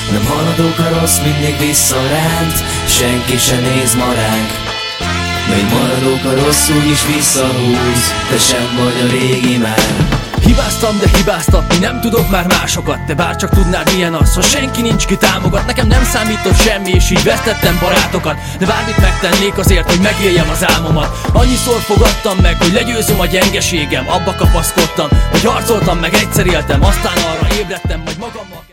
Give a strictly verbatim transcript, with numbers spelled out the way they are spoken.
Nem haladók a rossz, mindig visszaránt, senki se néz ma ránk. Még maradók a rossz, úgyis visszahúz, te sem vagy a régi már. Hibáztam, de hibáztatni nem tudok már másokat. Te bárcsak tudnád, milyen az, ha senki nincs, ki támogat. Nekem nem számított semmi, és így vesztettem barátokat. De bármit megtennék azért, hogy megéljem az álmomat. Annyiszor fogadtam meg, hogy legyőzöm a gyengeségem. Abba kapaszkodtam, hogy harcoltam meg, egyszer éltem, aztán arra ébredtem, hogy magammal